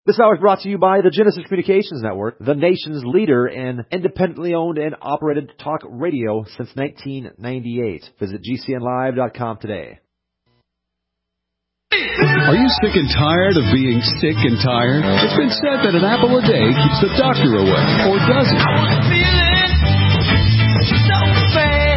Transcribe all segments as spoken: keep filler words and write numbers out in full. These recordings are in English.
This hour is brought to you by the Genesis Communications Network, the nation's leader in independently owned and operated talk radio since nineteen ninety-eight. Visit G C N live dot com today. Are you sick and tired of being sick and tired? It's been said that an apple a day keeps the doctor away, or does it? I was feeling so bad.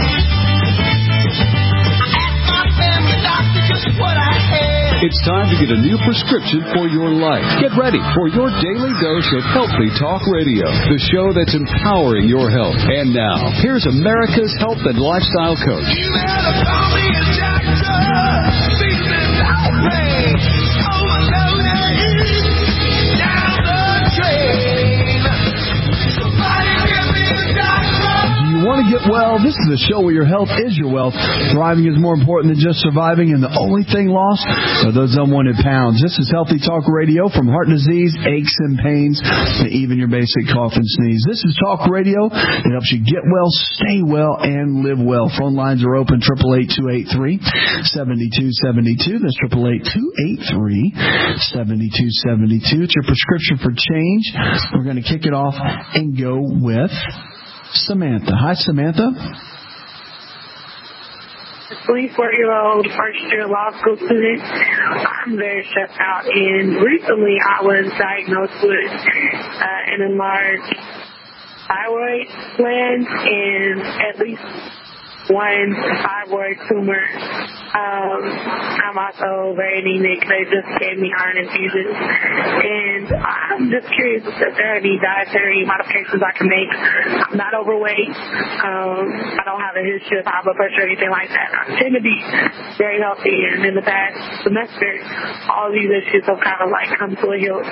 I asked my family doctor just what I had. It's time to get a new prescription for your life. Get ready for your daily dose of Healthy Talk Radio, the show that's empowering your health. And now, here's America's health and lifestyle coach. You better call me a doctor. Want to get well? This is a show where your health is your wealth. Thriving is more important than just surviving, and the only thing lost are those unwanted pounds. This is Healthy Talk Radio, from heart disease, aches and pains, to even your basic cough and sneeze. This is Talk Radio. It helps you get well, stay well, and live well. Phone lines are open, eight eight eight, two eight three, seven two seven two. That's eight eight eight, two eight three, seven two seven two. It's your prescription for change. We're going to kick it off and go with Samantha. Hi, Samantha. twenty-four-year-old first-year law school student. I'm very stressed out, and recently I was diagnosed with uh, an enlarged thyroid gland and at least one thyroid tumor. Um, I'm also very anemic. They just gave me iron infusions. And I'm just curious if there are any dietary modifications I can make. I'm not overweight. Um, I don't have a history of high blood pressure or anything like that. I tend to be very healthy. And in the past semester, all these issues have kind of like come to a halt.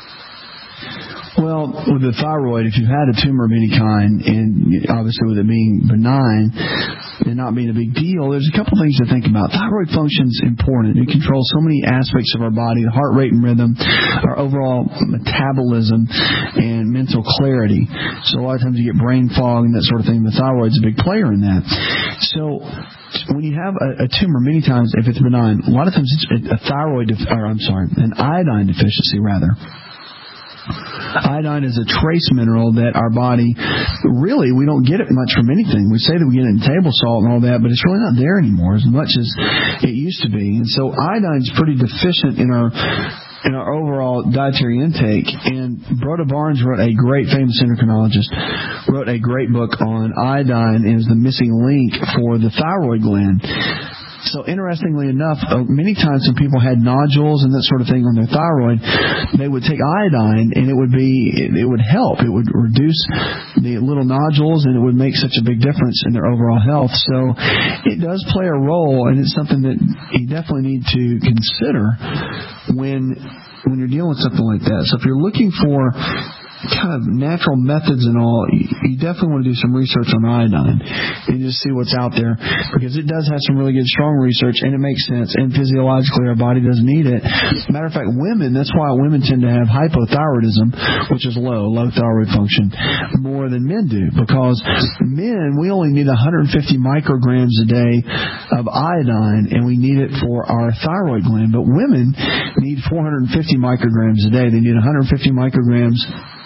Well, with the thyroid, if you've had a tumor of any kind, and obviously with it being benign and not being a big deal, there's a couple things to think about. Thyroid function is important. It controls so many aspects of our body, the heart rate and rhythm, our overall metabolism, and mental clarity. So a lot of times you get brain fog and that sort of thing. The thyroid's a big player in that. So when you have a, a tumor, many times, if it's benign, a lot of times it's a thyroid, def- or I'm sorry, an iodine deficiency, rather. Iodine is a trace mineral that our body, really, we don't get it much from anything. We say that we get it in table salt and all that, but it's really not there anymore as much as it used to be. And so iodine is pretty deficient in our in our overall dietary intake. And Broda Barnes wrote a great, famous endocrinologist, wrote a great book on iodine as the missing link for the thyroid gland. So interestingly enough, uh, many times when people had nodules and that sort of thing on their thyroid, they would take iodine, and it would be it, it would help. It would reduce the little nodules, and it would make such a big difference in their overall health. So it does play a role, and it's something that you definitely need to consider when when you're dealing with something like that. So if you're looking for kind of natural methods and all, you definitely want to do some research on iodine and just see what's out there, because it does have some really good, strong research, and it makes sense, and physiologically our body does need it. Matter of fact, women, that's why women tend to have hypothyroidism, which is low, low thyroid function, more than men do, because men, we only need one hundred fifty micrograms a day of iodine, and we need it for our thyroid gland, but women need four hundred fifty micrograms a day. They need one hundred fifty micrograms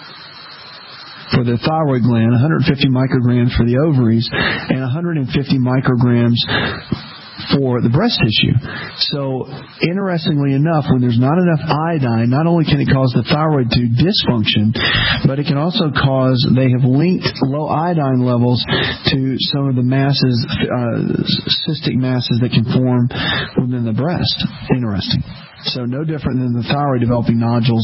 for the thyroid gland, one hundred fifty micrograms for the ovaries, and one hundred fifty micrograms for the breast tissue. So, interestingly enough, when there's not enough iodine, not only can it cause the thyroid to dysfunction, but it can also cause, they have linked low iodine levels to some of the masses, uh, cystic masses that can form within the breast. Interesting. So, no different than the thyroid developing nodules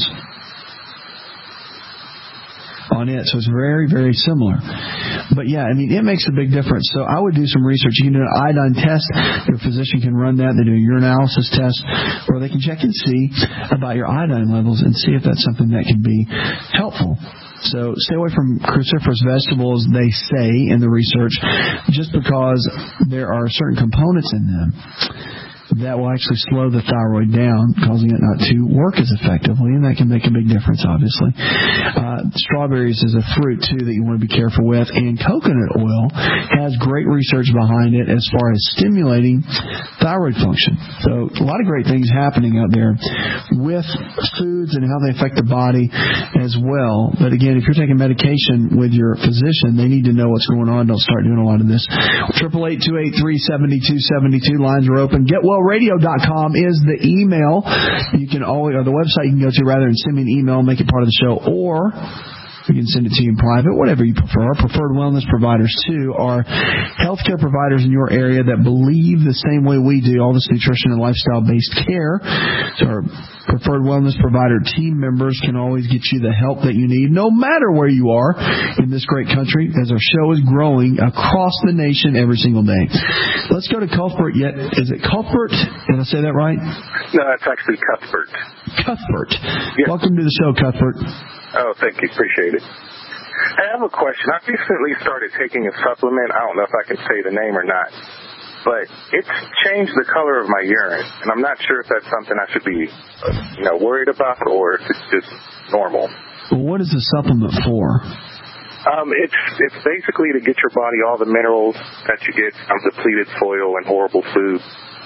on it. So it's very, very similar. But yeah, I mean, it makes a big difference. So I would do some research. You can do an iodine test. Your physician can run that. They do a urinalysis test, or they can check and see about your iodine levels and see if that's something that can be helpful. So stay away from cruciferous vegetables, they say in the research, just because there are certain components in them that will actually slow the thyroid down, causing it not to work as effectively, and that can make a big difference, obviously. Uh, strawberries is a fruit, too, that you want to be careful with, and coconut oil has great research behind it as far as stimulating thyroid function. So a lot of great things happening out there with foods and how they affect the body as well. But again, if you're taking medication with your physician, they need to know what's going on. Don't start doing a lot of this. triple eight, two eight three, seven two seven two. Lines are open. Get well radio dot com is the email. You can always, or the website you can go to rather than send me an email, make it part of the show, or you can send it to you in private, whatever you prefer. Our preferred wellness providers, too, are healthcare providers in your area that believe the same way we do, all this nutrition and lifestyle-based care. So our preferred wellness provider team members can always get you the help that you need, no matter where you are in this great country, as our show is growing across the nation every single day. Let's go to Cuthbert. Yet, is it Cuthbert? Did I say that right? No, it's actually Cuthbert. Cuthbert. Yes. Welcome to the show, Cuthbert. Oh, thank you. Appreciate it. I have a question. I recently started taking a supplement. I don't know if I can say the name or not, but it's changed the color of my urine, and I'm not sure if that's something I should be, you know, worried about or if it's just normal. Well, what is the supplement for? Um, it's it's basically to get your body all the minerals that you get from depleted soil and horrible food.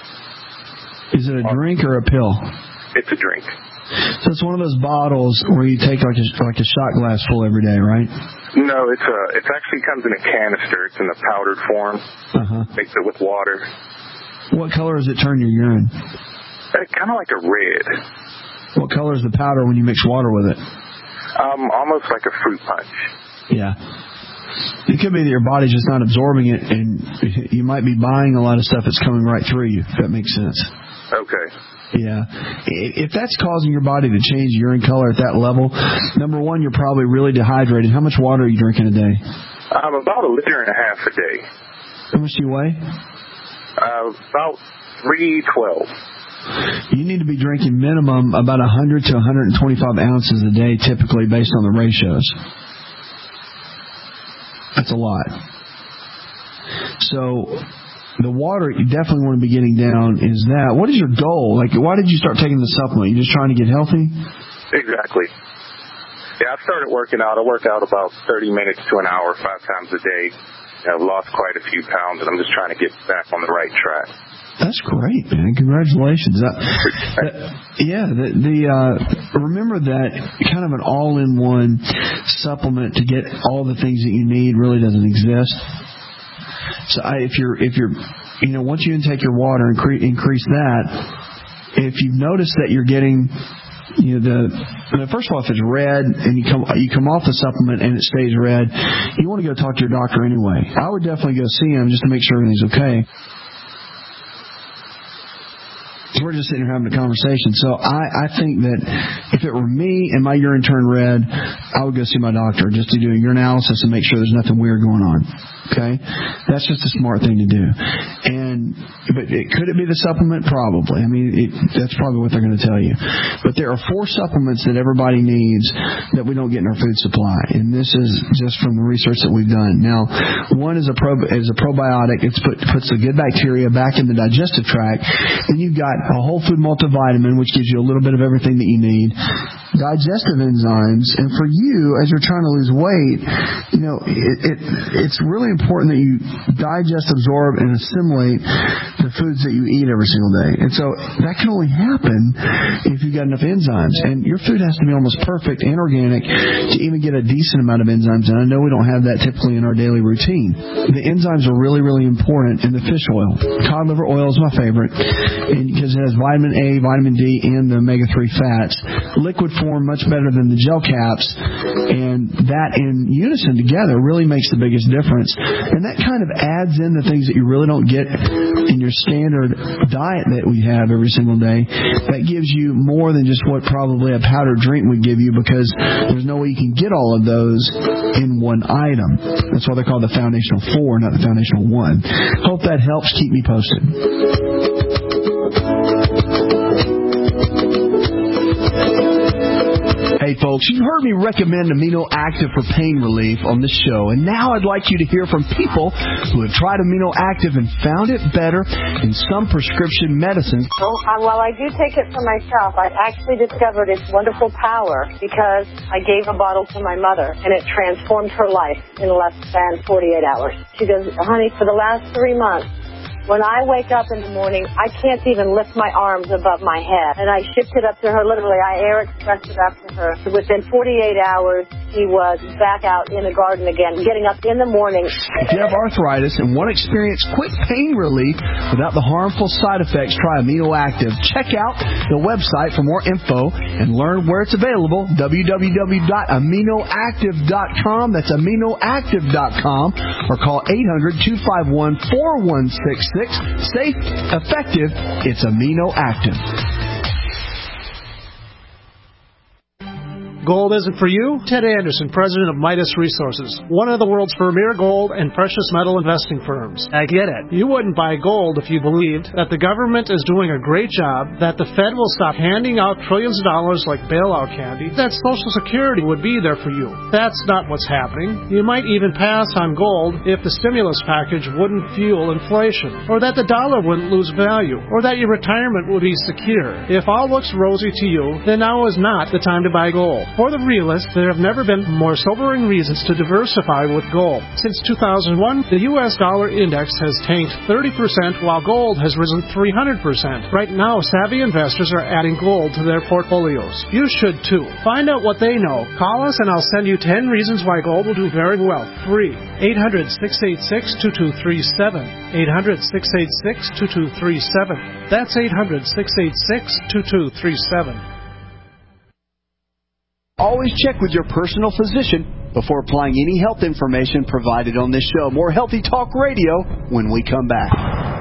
Is it a drink or a pill? It's a drink. So it's one of those bottles where you take like a, like a shot glass full every day, right? No, it's a, it actually comes in a canister. It's in a powdered form. Uh-huh. Mix it with water. What color does it turn your urine? Uh, kind of like a red. What color is the powder when you mix water with it? Um, almost like a fruit punch. Yeah. It could be that your body's just not absorbing it, and you might be buying a lot of stuff that's coming right through you, if that makes sense. Okay. Yeah. If that's causing your body to change urine color at that level, number one, you're probably really dehydrated. How much water are you drinking a day? Um, about a liter and a half a day. How much do you weigh? Uh, about three twelve. You need to be drinking minimum about one hundred to one hundred twenty-five ounces a day, typically, based on the ratios. That's a lot. So the water you definitely want to be getting down is that. What is your goal? Like, why did you start taking the supplement? You just trying to get healthy? Exactly. Yeah, I started working out. I work out about thirty minutes to an hour, five times a day. I've lost quite a few pounds, and I'm just trying to get back on the right track. That's great, man. Congratulations. That, that, yeah, the, the uh, remember that kind of an all-in-one supplement to get all the things that you need really doesn't exist. So I, if you're, if you're, you know, once you intake your water, increase, increase that. If you've noticed that you're getting, you know, the, first of all, if it's red and you come, you come off the supplement and it stays red, you want to go talk to your doctor anyway. I would definitely go see him just to make sure everything's okay. So we're just sitting here having a conversation. So I, I think that if it were me and my urine turned red, I would go see my doctor just to do a urinalysis and make sure there's nothing weird going on. Okay? That's just a smart thing to do. And but it, could it be the supplement? Probably. I mean, it, that's probably what they're going to tell you. But there are four supplements that everybody needs that we don't get in our food supply. And this is just from the research that we've done. Now, one is a, pro, is a probiotic. It put, puts the good bacteria back in the digestive tract. And you've got a whole food multivitamin, which gives you a little bit of everything that you need. Digestive enzymes. And for you, as you're trying to lose weight, you know, it, it, it's really important that you digest, absorb, and assimilate the foods that you eat every single day. And so that can only happen if you've got enough enzymes. And your food has to be almost perfect and organic to even get a decent amount of enzymes. And I know we don't have that typically in our daily routine. The enzymes are really, really important in the fish oil. Cod liver oil is my favorite because it has vitamin A, vitamin D, and the omega three fats. Liquid form much better than the gel caps. And that in unison together really makes the biggest difference. And that kind of adds in the things that you really don't get in your standard diet that we have every single day. That gives you more than just what probably a powdered drink would give you, because there's no way you can get all of those in one item. That's why they're called the Foundational Four, not the Foundational One. Hope that helps. Keep me posted. Hey, Hey, folks, you've heard me recommend Amino Active for pain relief on this show, and now I'd like you to hear from people who have tried Amino Active and found it better than some prescription medicines. Well, uh, while I do take it for myself, I actually discovered its wonderful power because I gave a bottle to my mother, and it transformed her life in less than forty-eight hours. She goes, honey, for the last three months, when I wake up in the morning, I can't even lift my arms above my head. And I shipped it up to her, literally. I air expressed it up to her. So within forty-eight hours, she was back out in the garden again, getting up in the morning. If you have arthritis and want to experience quick pain relief without the harmful side effects, try Amino Active. Check out the website for more info and learn where it's available, w w w dot amino active dot com. That's amino active dot com. Or call eight hundred, two five one, four one six six. Safe, effective, it's Amino Active. Gold isn't for you? Ted Anderson, president of Midas Resources, one of the world's premier gold and precious metal investing firms. I get it. You wouldn't buy gold if you believed that the government is doing a great job, that the Fed will stop handing out trillions of dollars like bailout candy, that Social Security would be there for you. That's not what's happening. You might even pass on gold if the stimulus package wouldn't fuel inflation, or that the dollar wouldn't lose value, or that your retirement would be secure. If all looks rosy to you, then now is not the time to buy gold. For the realists, there have never been more sobering reasons to diversify with gold. Since two thousand one, the U S dollar index has tanked thirty percent while gold has risen three hundred percent. Right now, savvy investors are adding gold to their portfolios. You should too. Find out what they know. Call us and I'll send you ten reasons why gold will do very well. Free. eight hundred, six eight six, two two three seven. eight hundred, six eight six, two two three seven. That's eight hundred, six eight six, two two three seven. Always check with your personal physician before applying any health information provided on this show. More Healthy Talk Radio when we come back.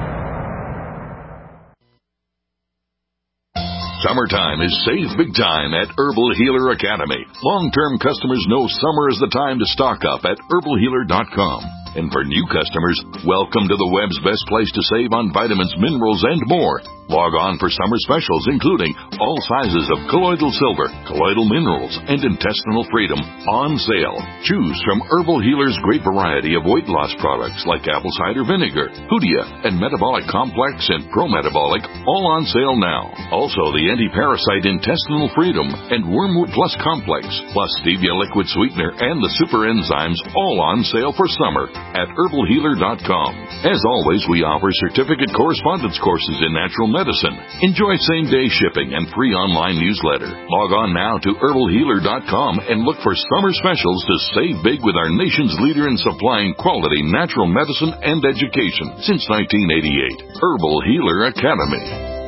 Summertime is save big time at Herbal Healer Academy. Long-term customers know summer is the time to stock up at herbal healer dot com. And for new customers, welcome to the web's best place to save on vitamins, minerals, and more. Log on for summer specials, including all sizes of colloidal silver, colloidal minerals, and intestinal freedom on sale. Choose from Herbal Healer's great variety of weight loss products like apple cider vinegar, Hoodia, and Metabolic Complex and Pro-Metabolic, all on sale now. Also, the anti-parasite intestinal freedom and Wormwood Plus Complex, plus Stevia liquid sweetener and the super enzymes, all on sale for summer at herbal healer dot com. As always, we offer certificate correspondence courses in natural medicine. Enjoy same-day shipping and free online newsletter. Log on now to herbal healer dot com and look for summer specials to save big with our nation's leader in supplying quality natural medicine and education since nineteen eighty-eight. Herbal Healer Academy.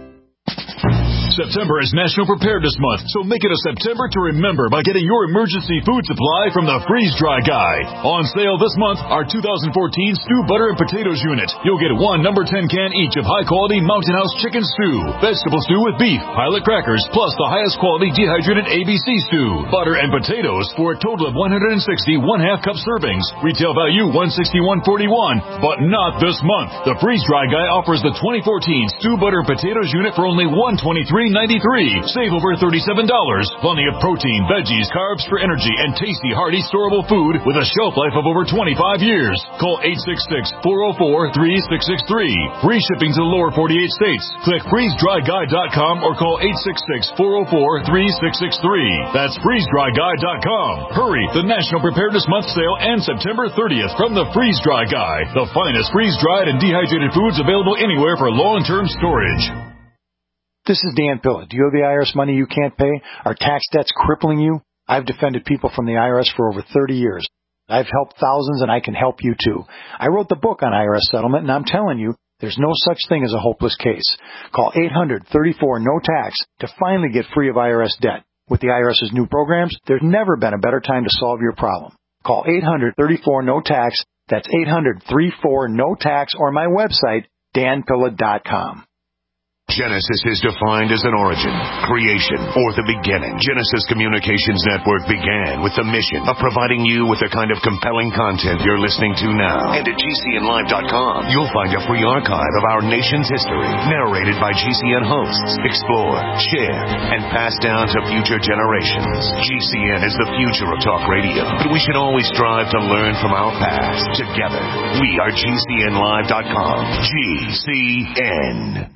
September is National Preparedness Month, so make it a September to remember by getting your emergency food supply from the Freeze Dry Guy. On sale this month, our two thousand fourteen Stew Butter and Potatoes Unit. You'll get one number ten can each of high-quality Mountain House chicken stew, vegetable stew with beef, pilot crackers, plus the highest quality dehydrated A B C stew, butter and potatoes for a total of one hundred sixty one-half cup servings. Retail value one hundred sixty-one forty-one, but not this month. The Freeze Dry Guy offers the twenty fourteen Stew Butter and Potatoes Unit for only one hundred twenty-three ninety-three. Save over thirty-seven dollars. Plenty of protein, veggies, carbs for energy, and tasty, hearty, storable food with a shelf life of over twenty-five years. Call eight six six, four oh four, three six six three. Free shipping to the lower forty-eight states. Click freeze dry guy dot com or call eight six six, four oh four, three six six three. That's freeze dry guy dot com. Hurry! The National Preparedness Month sale ends September thirtieth from the Freeze Dry Guy. The finest freeze-dried and dehydrated foods available anywhere for long-term storage. This is Dan Pilla. Do you owe the I R S money you can't pay? Are tax debts crippling you? I've defended people from the I R S for over thirty years. I've helped thousands, and I can help you too. I wrote the book on I R S settlement, and I'm telling you, there's no such thing as a hopeless case. Call eight hundred, thirty-four, no tax to finally get free of I R S debt. With the IRS's new programs, there's never been a better time to solve your problem. Call eight hundred, thirty-four, no tax. That's eight hundred, thirty-four, no tax, or my website, dan pilla dot com. Genesis is defined as an origin, creation, or the beginning. Genesis Communications Network began with the mission of providing you with the kind of compelling content you're listening to now. And at G C N live dot com, you'll find a free archive of our nation's history, narrated by G C N hosts, explored, shared, and passed down to future generations. G C N is the future of talk radio, but we should always strive to learn from our past. Together, we are G C N live dot com. G C N.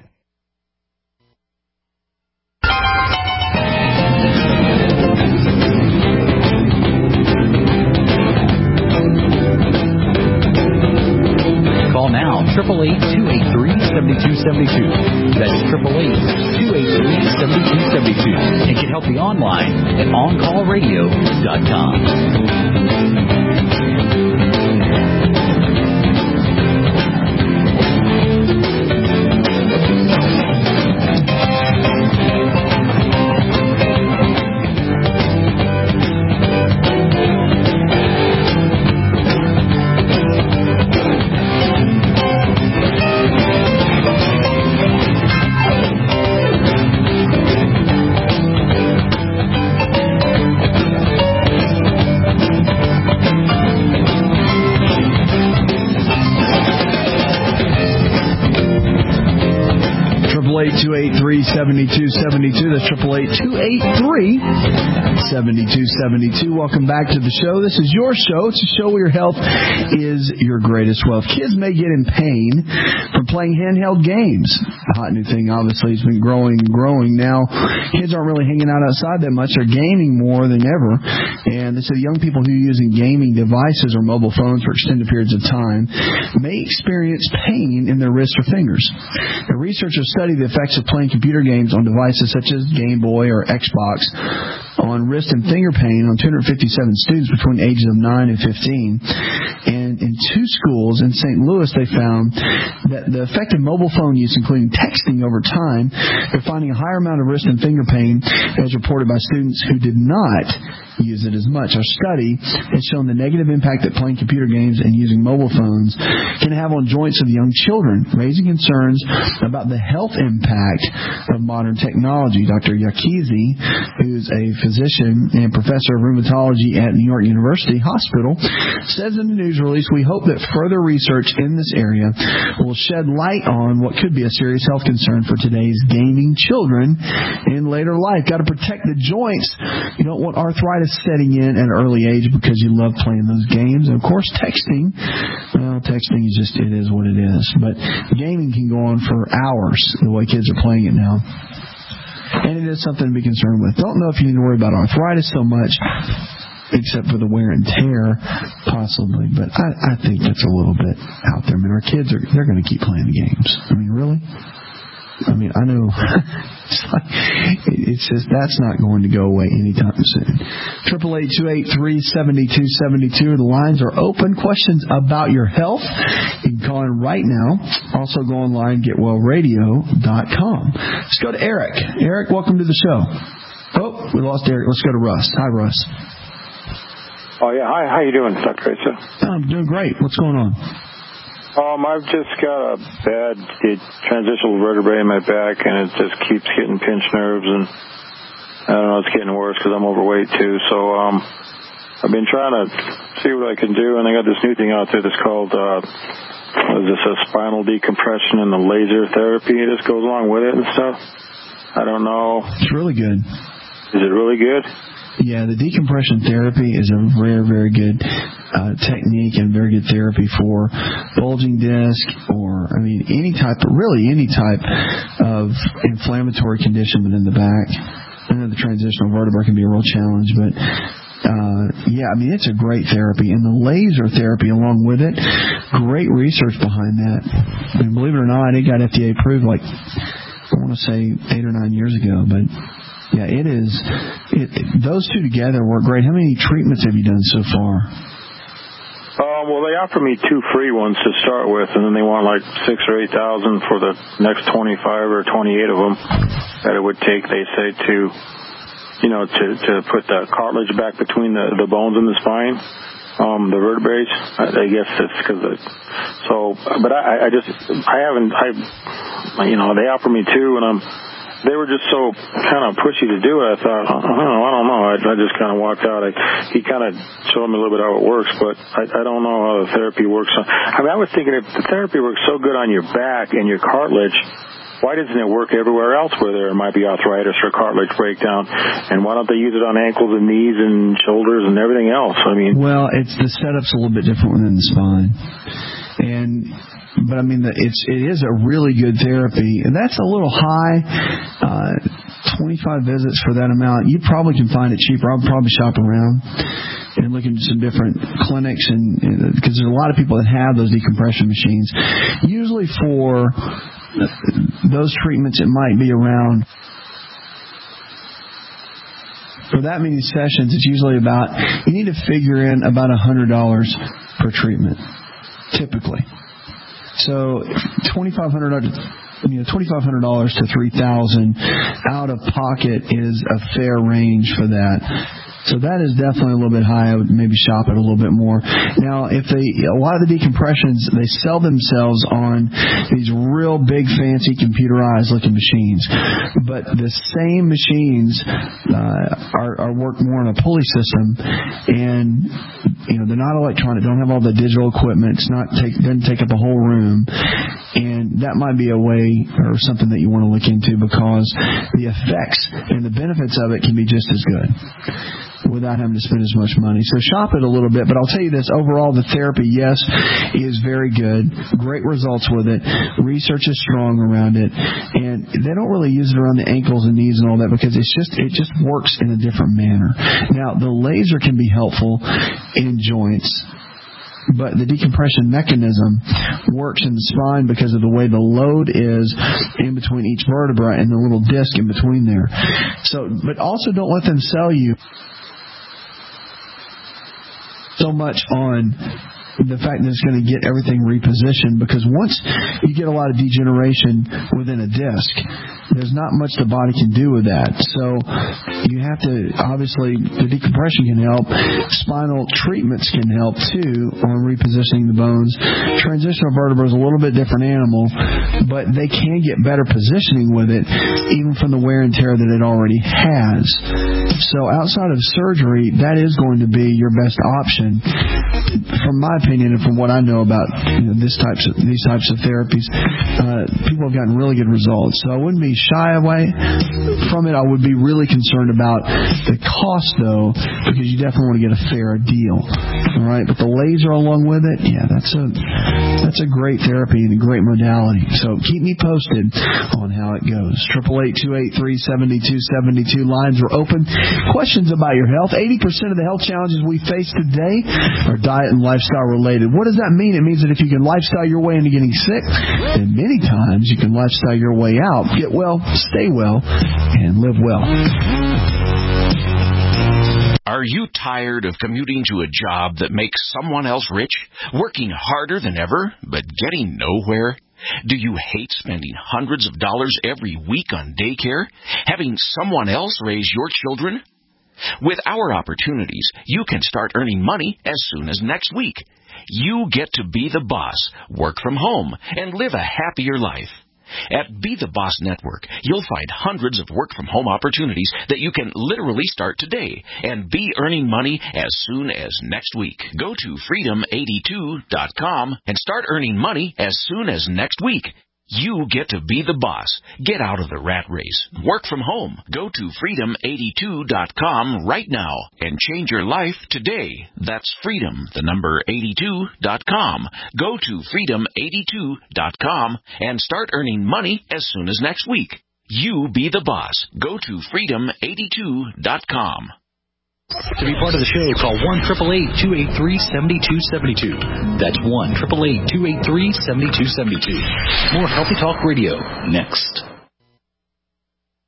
Call now, eight eight eight, two eight three, seven two seven two. That's eight eight eight, two eight three, seven two seven two. And get help me online at on call radio dot com. two eight three, seven two seven two. That's eight eight eight, two eight three, seven two seven two. Welcome back to the show. This is your show. It's a show where your health is your greatest wealth. Kids may get in pain from playing handheld games. A hot new thing, obviously, has been growing and growing. Now, kids aren't really hanging out outside that much. They're gaming more than ever. And they say young people who are using gaming devices or mobile phones for extended periods of time may experience pain in their wrists or fingers. The researchers studied the effects of playing computer games on devices such as Game Boy or Xbox on wrist and finger pain on two hundred fifty-seven students between the ages of nine and fifteen. And in two schools in Saint Louis, they found that the effect of mobile phone use, including texting over time, they're finding a higher amount of wrist and finger pain as reported by students who did not use it as much. Our study has shown the negative impact that playing computer games and using mobile phones can have on joints of young children, raising concerns about the health impact of modern technology. Doctor Yakizi, who's a physician and professor of rheumatology at New York University Hospital, says in the news release, "We hope that further research in this area will shed light on what could be a serious health concern for today's gaming children in later life." Got to protect the joints. You don't want arthritis setting in at an early age because you love playing those games. And of course, texting, well, texting is just, it is what it is. But gaming can go on for hours the way kids are playing it now. And it is something to be concerned with. Don't know if you need to worry about arthritis so much, except for the wear and tear, possibly. But I, I think that's a little bit out there. I mean, our kids, are they're going to keep playing the games. I mean, really? I mean, I know it's, like, it's just that's not going to go away anytime soon. Triple eight two eight three seventy two seventy two. The lines are open. Questions about your health, you can call in right now. Also, go online, get well radio dot com. Let's go to Eric. Eric, welcome to the show. Oh, we lost Eric. Let's go to Russ. Hi, Russ. Oh yeah, hi. How you doing, Doctor Asa? I'm doing great. What's going on? Um, I've just got a bad transitional vertebrae in my back, and it just keeps getting pinched nerves, and I don't know, it's getting worse because I'm overweight too. So um, I've been trying to see what I can do, and I got this new thing out there that's called uh, what is this, a spinal decompression and the laser therapy. This goes along with it and stuff. I don't know. It's really good. Is it really good? Yeah, the decompression therapy is a very, very good uh, technique and very good therapy for bulging disc or, I mean, any type, really any type of inflammatory condition within the back. I know the transitional vertebra can be a real challenge, but uh, yeah, I mean, it's a great therapy. And the laser therapy along with it, great research behind that. I mean, believe it or not, it got F D A approved like, I want to say eight or nine years ago, but yeah, it is. It, those two together work great. How many treatments have you done so far? Um, well, they offer me two free ones to start with, and then they want like six or eight thousand for the next twenty-five or twenty-eight of them that it would take. They say to, you know, to to put the cartilage back between the the bones in the spine, um, the vertebrae. I, I guess it's because of so. But I, I just I haven't I. you know, they offered me two, and I'm, they were just so kind of pushy to do it. I thought, I don't know, I don't know. I, I just kind of walked out. I, he kind of showed me a little bit how it works, but I, I don't know how the therapy works. I mean, I was thinking if the therapy works so good on your back and your cartilage, why doesn't it work everywhere else where there might be arthritis or cartilage breakdown? And why don't they use it on ankles and knees and shoulders and everything else? I mean, well, it's the setup's a little bit different within the spine, and but I mean, the, it's it is a really good therapy, and that's a little high. Uh, twenty-five visits for that amount. You probably can find it cheaper. I'll probably shop around and look into some different clinics, and because there's a lot of people that have those decompression machines. Usually for those treatments, it might be around, for that many sessions, it's usually about, you need to figure in about one hundred dollars per treatment, typically. So twenty-five hundred dollars, you know, twenty-five hundred dollars to three thousand dollars out of pocket is a fair range for that. So that is definitely a little bit high. I would maybe shop it a little bit more. Now, if they, a lot of the decompressions, they sell themselves on these real big, fancy, computerized looking machines. But the same machines uh, are, are work more on a pulley system, and you know they're not electronic. Don't have all the digital equipment. It's not take doesn't take up a whole room, and that might be a way or something that you want to look into, because the effects and the benefits of it can be just as good without having to spend as much money. So shop it a little bit. But I'll tell you this, overall the therapy, yes, is very good. Great results with it. Research is strong around it. And they don't really use it around the ankles and knees and all that, because it's just it just works in a different manner. Now, the laser can be helpful in joints, but the decompression mechanism works in the spine because of the way the load is in between each vertebra and the little disc in between there. So, but also don't let them sell you so much on the fact that it's going to get everything repositioned, because once you get a lot of degeneration within a disc, there's not much the body can do with that. So you have to, obviously, the decompression can help. Spinal treatments can help, too, on repositioning the bones. Transitional vertebra is a little bit different animal, but they can get better positioning with it, even from the wear and tear that it already has. So outside of surgery, that is going to be your best option, from my opinion and from what I know about you know, this types of, these types of therapies. Uh, people have gotten really good results. So I wouldn't be shy away from it. I would be really concerned about the cost, though, because you definitely want to get a fair deal. All right, but the laser along with it, yeah, that's a that's a great therapy and a great modality. So keep me posted on how it goes. Triple eight two eight three seven two seven two. Lines are open. Questions about your health. Eighty percent of the health challenges we face today are diet and lifestyle related. What does that mean? It means that if you can lifestyle your way into getting sick, then many times you can lifestyle your way out. Get well, stay well, and live well. Are you tired of commuting to a job that makes someone else rich, working harder than ever, but getting nowhere? Do you hate spending hundreds of dollars every week on daycare, having someone else raise your children? With our opportunities, you can start earning money as soon as next week. You get to be the boss, work from home, and live a happier life. At Be the Boss Network, you'll find hundreds of work-from-home opportunities that you can literally start today and be earning money as soon as next week. Go to freedom eighty-two dot com and start earning money as soon as next week. You get to be the boss. Get out of the rat race. Work from home. Go to freedom eighty-two dot com right now and change your life today. That's freedom, the number eighty-two dot com. Go to freedom eighty-two dot com and start earning money as soon as next week. You be the boss. Go to freedom eighty-two dot com. To be part of the show, call one eight eight eight, two eight three, seven two seven two. That's one eight eight eight, two eight three, seven two seven two. More Healthy Talk Radio next.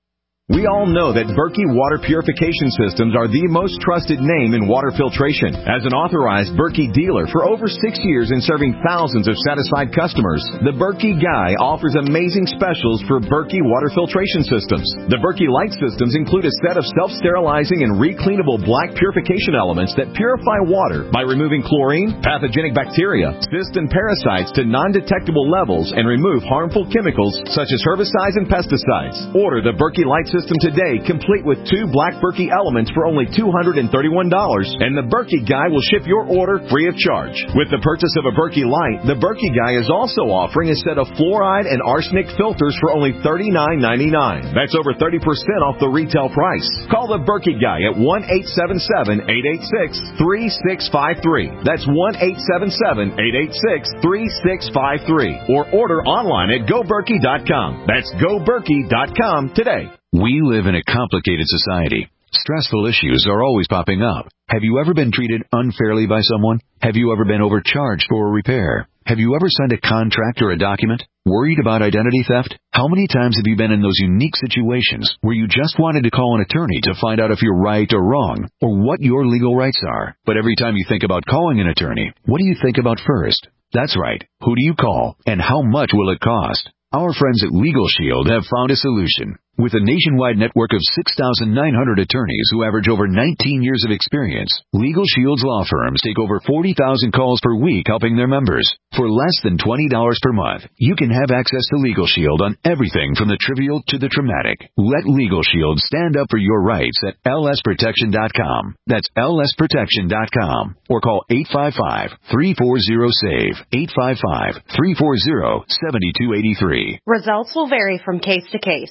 We all know that Berkey Water Purification Systems are the most trusted name in water filtration. As an authorized Berkey dealer for over six years and serving thousands of satisfied customers, the Berkey Guy offers amazing specials for Berkey Water Filtration Systems. The Berkey Light Systems include a set of self-sterilizing and recleanable black purification elements that purify water by removing chlorine, pathogenic bacteria, cysts, and parasites to non-detectable levels and remove harmful chemicals such as herbicides and pesticides. Order the Berkey Light System today, complete with two black Berkey elements for only two hundred thirty-one dollars, and the Berkey Guy will ship your order free of charge. With the purchase of a Berkey Light, the Berkey Guy is also offering a set of fluoride and arsenic filters for only thirty-nine ninety-nine. That's over thirty percent off the retail price. Call the Berkey Guy at one eight seven seven, eight eight six, three six five three. That's one eight seven seven, eight eight six, three six five three. Or order online at go berkey dot com. That's go berkey dot com today. We live in a complicated society. Stressful issues are always popping up. Have you ever been treated unfairly by someone? Have you ever been overcharged for a repair? Have you ever signed a contract or a document? Worried about identity theft? How many times have you been in those unique situations where you just wanted to call an attorney to find out if you're right or wrong, or what your legal rights are? But every time you think about calling an attorney, what do you think about first? That's right. Who do you call, and how much will it cost? Our friends at Legal Shield have found a solution. With a nationwide network of six thousand nine hundred attorneys who average over nineteen years of experience, Legal Shield's law firms take over forty thousand calls per week helping their members. For less than twenty dollars per month, you can have access to Legal Shield on everything from the trivial to the traumatic. Let Legal Shield stand up for your rights at L S protection dot com. That's L S protection dot com. Or call eight five five, three four zero, SAVE, eight five five, three four zero, seven two eight three. Results will vary from case to case.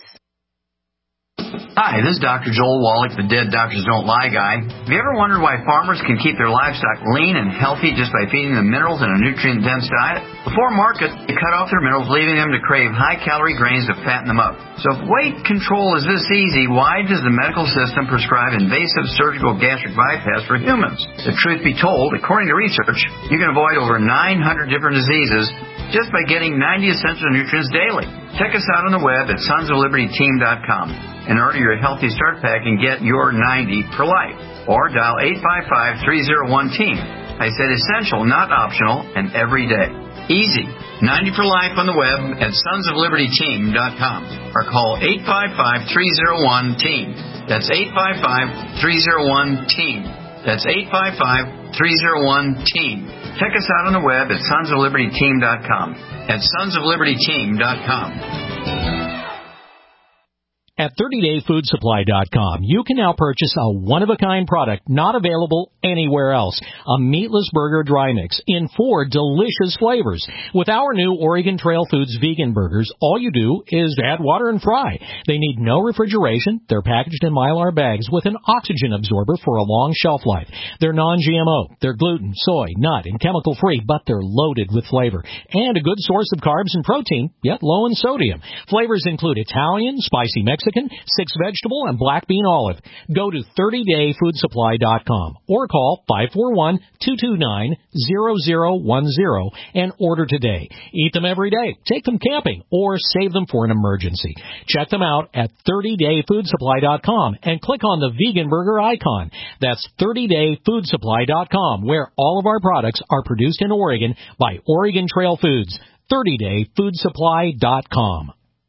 Hi, this is Doctor Joel Wallach, the Dead Doctors Don't Lie guy. Have you ever wondered why farmers can keep their livestock lean and healthy just by feeding them minerals in a nutrient-dense diet? Before market, they cut off their minerals, leaving them to crave high-calorie grains to fatten them up. So if weight control is this easy, why does the medical system prescribe invasive surgical gastric bypass for humans? The truth be told, according to research, you can avoid over nine hundred different diseases just by getting ninety essential nutrients daily. Check us out on the web at sons of liberty team dot com and order your Healthy Start Pack and get your ninety for life. Or dial eight five five, three zero one, team. I said essential, not optional, and every day. Easy. ninety for life on the web at sons of liberty team dot com. Or call eight five five, three zero one, team. That's eight five five, three zero one, team. That's eight five five, three zero one, team. Check us out on the web at sons of liberty team dot com. At sons of liberty team dot com. At thirty day food supply dot com, you can now purchase a one-of-a-kind product not available anywhere else. A meatless burger dry mix in four delicious flavors. With our new Oregon Trail Foods vegan burgers, all you do is add water and fry. They need no refrigeration. They're packaged in Mylar bags with an oxygen absorber for a long shelf life. They're non G M O. They're gluten, soy, nut, and chemical-free, but they're loaded with flavor. And a good source of carbs and protein, yet low in sodium. Flavors include Italian, spicy Mexican, six vegetable, and black bean olive. Go to thirty day food supply dot com or call five four one, two two nine, zero zero one zero and order today. Eat them every day, take them camping, or save them for an emergency. Check them out at thirty day food supply dot com and click on the vegan burger icon. That's thirty day food supply dot com, where all of our products are produced in Oregon by Oregon Trail Foods. thirty day food supply dot com.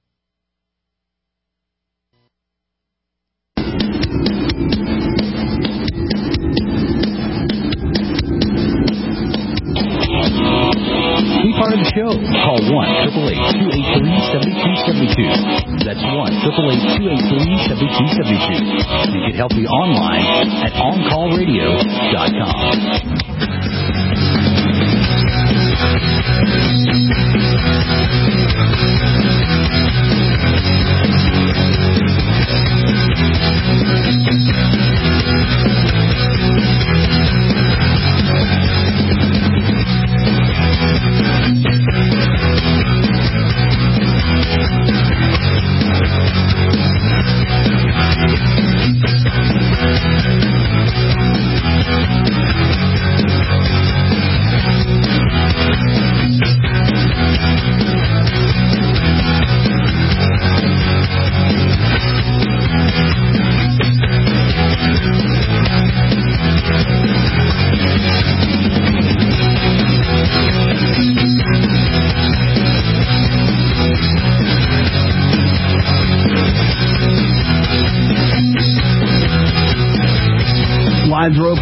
Be part of the show. Call one, eight eight eight, two eight three, seven two seven two. That's one, eight eight eight, two eight three, seven two seven two. You can help me online at on call radio dot com.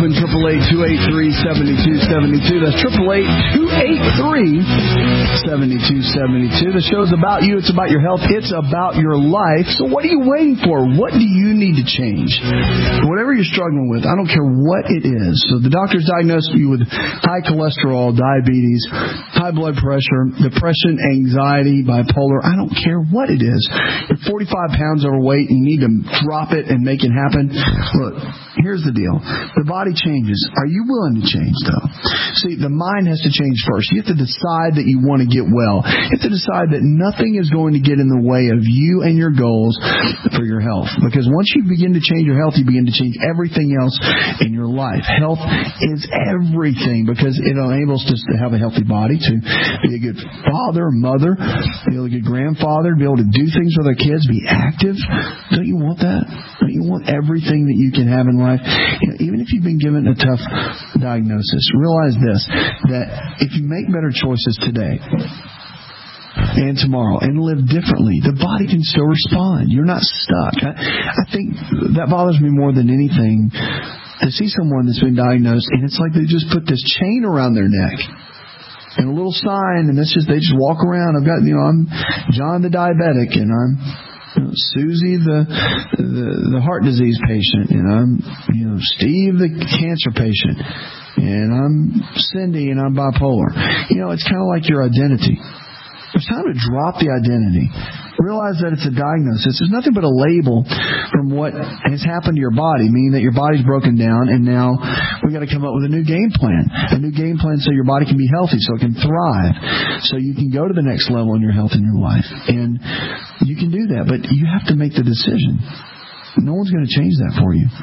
open, triple eight, two eight three, seven two seven two. That's triple eight, two eight three, seven two seven two. The show's about you. It's about your health. It's about your life. So what are you waiting for? What do you need to change? Whatever you're struggling with, I don't care what it is. So the doctor's diagnosed you with high cholesterol, diabetes, high blood pressure, depression, anxiety, bipolar. I don't care what it is. You're forty-five pounds overweight and you need to drop it and make it happen. Look, here's the deal. The body changes. Are you willing to change, though? See, the mind has to change first. You have to decide that you want to get well. You have to decide that nothing is going to get in the way of you and your goals for your health. Because once you begin to change your health, you begin to change everything else in your life. Health is everything because it enables us to have a healthy body, to be a good father, mother, be a good grandfather, be able to do things with our kids, be active. Don't you want that? Don't you want everything that you can have in life? You know, even if you've been given a tough diagnosis, realize this, that if you make better choices today and tomorrow and live differently, the body can still respond. You're not stuck. I, I think that bothers me more than anything, to see someone that's been diagnosed and it's like they just put this chain around their neck and a little sign, and that's just, they just walk around. I've got, you know, I'm John the diabetic, and I'm, you know, Susie the, the the heart disease patient, and I'm, you know, Steve the cancer patient, and I'm Cindy and I'm bipolar. You know, it's kind of like your identity. It's time to drop the identity. Realize that it's a diagnosis. It's nothing but a label from what has happened to your body, meaning that your body's broken down, and now we've got to come up with a new game plan. A new game plan so your body can be healthy, so it can thrive, so you can go to the next level in your health and your life. And you can do that, but you have to make the decision. No one's going to change that for you.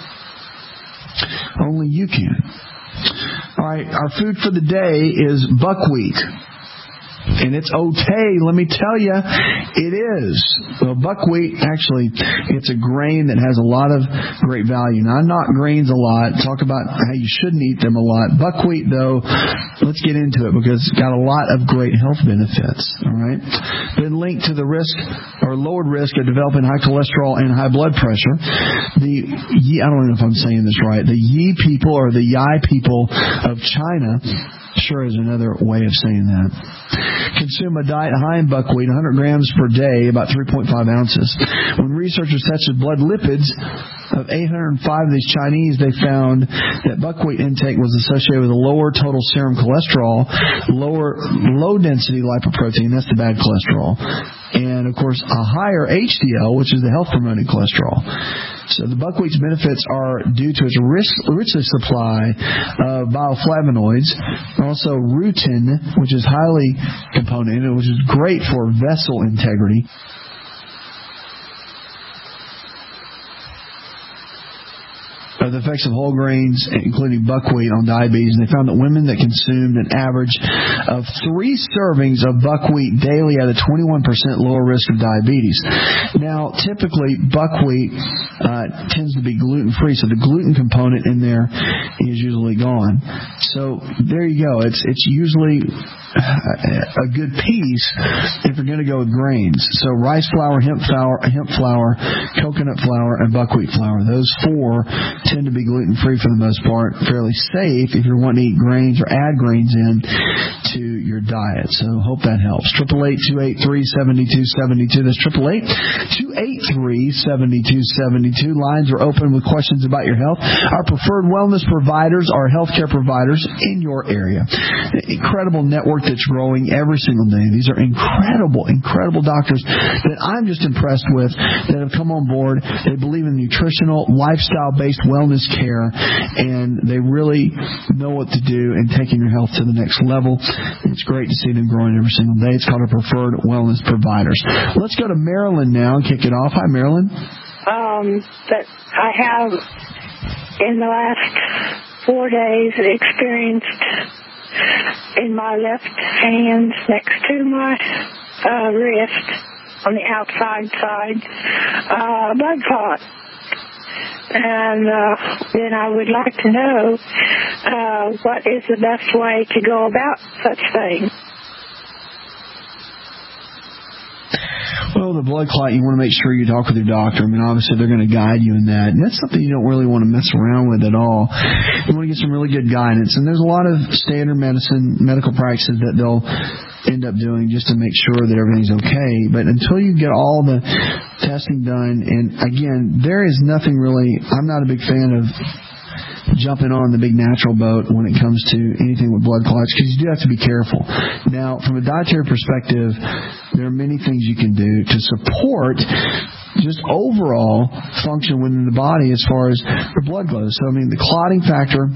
Only you can. All right, our food for the day is buckwheat. And it's okay, let me tell you, it is. Well, buckwheat, actually, it's a grain that has a lot of great value. Now, I knock grains a lot, talk about how you shouldn't eat them a lot. Buckwheat, though, let's get into it because it's got a lot of great health benefits. All right, been linked to the risk or lowered risk of developing high cholesterol and high blood pressure. The I don't know if I'm saying this right. The Yi people or the Yai people of China sure is another way of saying that. Consume a diet high in buckwheat, one hundred grams per day, about three point five ounces. When researchers tested blood lipids of eight hundred five of these Chinese, they found that buckwheat intake was associated with a lower total serum cholesterol, lower low-density lipoprotein, that's the bad cholesterol, and, of course, a higher H D L, which is the health-promoting cholesterol. So the buckwheat's benefits are due to its rich, rich supply of bioflavonoids, also rutin, which is highly component, which is great for vessel integrity. Of the effects of whole grains, including buckwheat, on diabetes. And they found that women that consumed an average of three servings of buckwheat daily had a twenty-one percent lower risk of diabetes. Now, typically, buckwheat uh, tends to be gluten-free, so the gluten component in there is usually gone. So there you go. It's it's usually a good piece if you're going to go with grains. So rice flour, hemp flour, hemp flour, coconut flour, and buckwheat flour. Those four tend to be gluten-free for the most part, fairly safe if you're wanting to eat grains or add grains in to your diet. So hope that helps. eight eight eight, two eight three, seven two seven two. That's eight eight eight, two eight three, seven two seven two. Lines are open with questions about your health. Our preferred wellness providers are healthcare providers in your area. An incredible network that's growing every single day. These are incredible, incredible doctors that I'm just impressed with that have come on board. They believe in nutritional, lifestyle-based wellness care, and they really know what to do in taking your health to the next level. It's great to see them growing every single day. It's called our preferred wellness providers. Let's go to Marilyn now and kick it off. Hi, Marilyn. Um, that I have in the last four days experienced in my left hand next to my uh, wrist on the outside side uh, blood clot. And uh, then I would like to know uh, what is the best way to go about such things. Well, the blood clot, you want to make sure you talk with your doctor. I mean, obviously, they're going to guide you in that. And that's something you don't really want to mess around with at all. You want to get some really good guidance. And there's a lot of standard medicine, medical practices that they'll end up doing just to make sure that everything's okay. But until you get all the testing done, and again, there is nothing really, I'm not a big fan of jumping on the big natural boat when it comes to anything with blood clots, because you do have to be careful. Now, from a dietary perspective, there are many things you can do to support just overall function within the body as far as the blood goes. So, I mean, the clotting factor,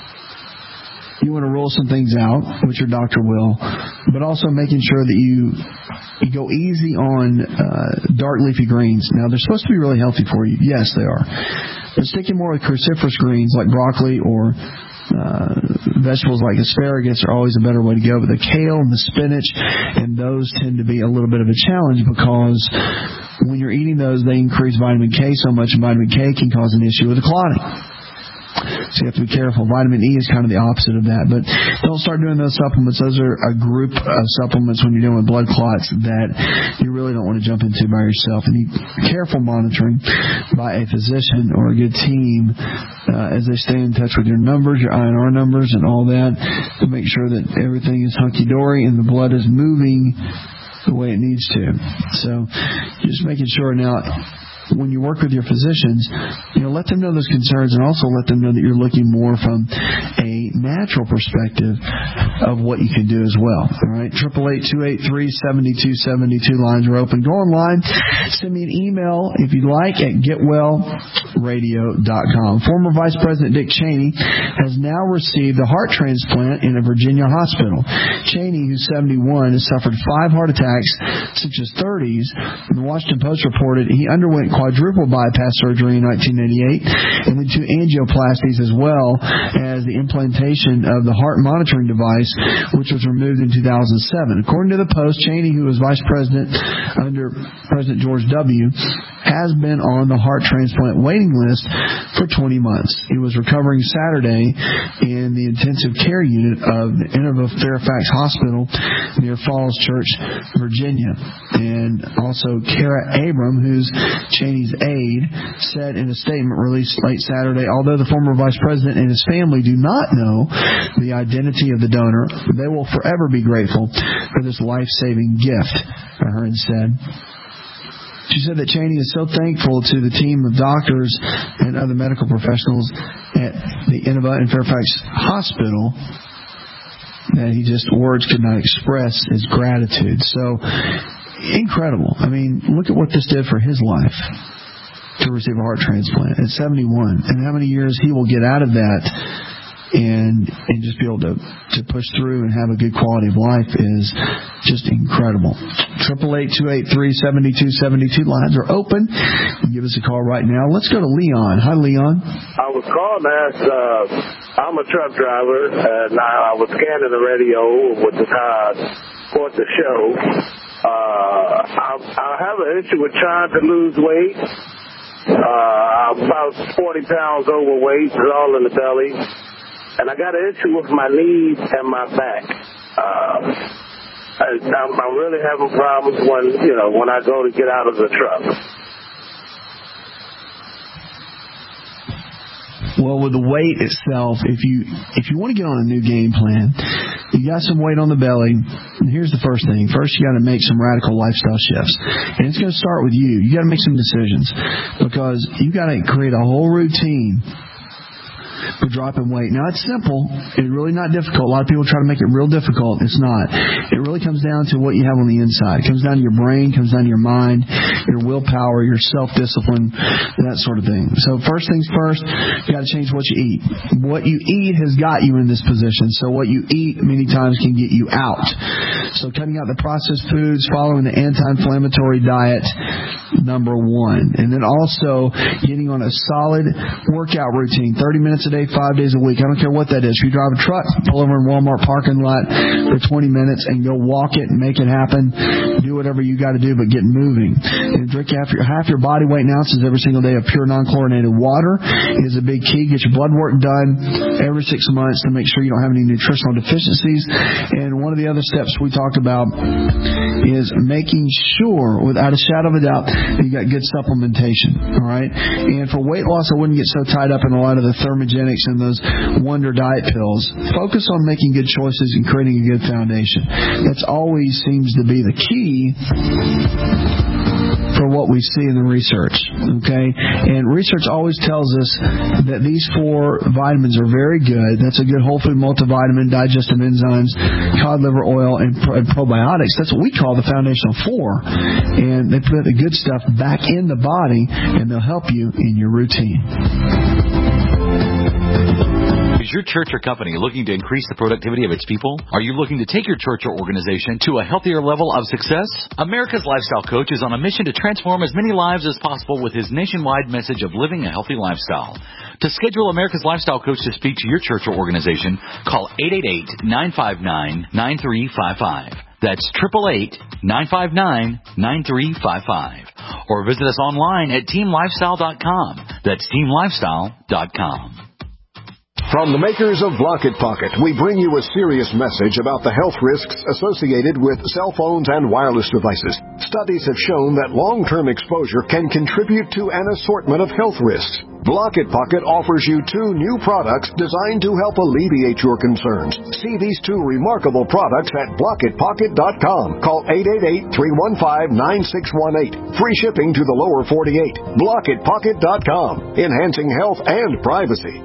you want to rule some things out, which your doctor will, but also making sure that you, you go easy on uh, dark leafy greens. Now, they're supposed to be really healthy for you. Yes, they are. But sticking more with cruciferous greens like broccoli or uh, vegetables like asparagus are always a better way to go. But the kale and the spinach, and those tend to be a little bit of a challenge because when you're eating those, they increase vitamin K so much, and vitamin K can cause an issue with the clotting. So you have to be careful. Vitamin E is kind of the opposite of that. But don't start doing those supplements. Those are a group of supplements when you're dealing with blood clots that you really don't want to jump into by yourself. And you careful monitoring by a physician or a good team uh, as they stay in touch with your numbers, your I N R numbers, and all that to make sure that everything is hunky-dory and the blood is moving the way it needs to. So just making sure now, when you work with your physicians, you know, let them know those concerns, and also let them know that you're looking more from a natural perspective of what you can do as well. All right, triple eight two eight three seven two seven two lines are open. Go online, send me an email if you'd like at get well radio dot com. Former Vice President Dick Cheney has now received a heart transplant in a Virginia hospital. Cheney, who's seventy-one, has suffered five heart attacks since his thirties. And the Washington Post reported he underwent quadruple bypass surgery in nineteen eighty-eight and then two angioplasties, as well as the implantation of the heart monitoring device, which was removed in two thousand seven. According to the Post, Cheney, who was vice president under President George W., has been on the heart transplant waiting list for twenty months. He was recovering Saturday in the intensive care unit of the Innova Fairfax Hospital near Falls Church, Virginia. And also Kara Abram, who's Cheney's aide, said in a statement released late Saturday, although the former vice president and his family do not know the identity of the donor, they will forever be grateful for this life-saving gift, Ahern said. She said that Cheney is so thankful to the team of doctors and other medical professionals at the Innova and Fairfax Hospital that he just, words could not express his gratitude. So, incredible. I mean, look at what this did for his life to receive a heart transplant at seventy-one, and how many years he will get out of that and and just be able to, to push through and have a good quality of life is just incredible. Triple eight two eight three seven two seven two lines are open. Give us a call right now. Let's go to Leon. Hi, Leon. I was calling to ask, uh, I'm a truck driver, and I was scanning the radio with the uh, for the show. Uh, I, I have an issue with trying to lose weight. Uh, I'm about forty pounds overweight. It's all in the belly. And I got an issue with my knees and my back. Uh, I, I'm, I'm really having problems when, you know, when I go to get out of the truck. Well, with the weight itself, if you if you want to get on a new game plan, you got some weight on the belly. And here's the first thing. First, you got to make some radical lifestyle shifts. And it's going to start with you. You got to make some decisions, because you got to create a whole routine for dropping weight. Now, it's simple. It's really not difficult. A lot of people try to make it real difficult. It's not. It really comes down to what you have on the inside. It comes down to your brain, comes down to your mind, your willpower, your self-discipline, that sort of thing. So first things first, you got to change what you eat. What you eat has got you in this position. So what you eat many times can get you out. So cutting out the processed foods, following the anti-inflammatory diet, number one. And then also getting on a solid workout routine, thirty minutes a day day, five days a week. I don't care what that is. If you drive a truck, pull over in Walmart parking lot for twenty minutes and go walk it and make it happen. Do whatever you got to do, but get moving. And drink half your, half your body weight in ounces every single day of pure non-chlorinated water is a big key. Get your blood work done every six months to make sure you don't have any nutritional deficiencies. And one of the other steps we talked about is making sure, without a shadow of a doubt, that you got good supplementation. All right. And for weight loss, I wouldn't get so tied up in a lot of the thermogenics and those wonder diet pills. Focus on making good choices and creating a good foundation. That's always seems to be the key for what we see in the research. Okay? And research always tells us that these four vitamins are very good. That's a good whole food multivitamin, digestive enzymes, cod liver oil, and, pro- and probiotics. That's what we call the foundational four. And they put the good stuff back in the body, and they'll help you in your routine. Is your church or company looking to increase the productivity of its people? Are you looking to take your church or organization to a healthier level of success? America's Lifestyle Coach is on a mission to transform as many lives as possible with his nationwide message of living a healthy lifestyle. To schedule America's Lifestyle Coach to speak to your church or organization, call eight eight eight, nine five nine, nine three five five. That's eight eight eight, nine five nine, nine three five five. Or visit us online at team lifestyle dot com. That's team lifestyle dot com. From the makers of Blocket Pocket, we bring you a serious message about the health risks associated with cell phones and wireless devices. Studies have shown that long-term exposure can contribute to an assortment of health risks. Blocket Pocket offers you two new products designed to help alleviate your concerns. See these two remarkable products at blocket pocket dot com. Call eight eight eight, three one five, nine six one eight. Free shipping to the lower forty-eight. blocket pocket dot com. Enhancing health and privacy.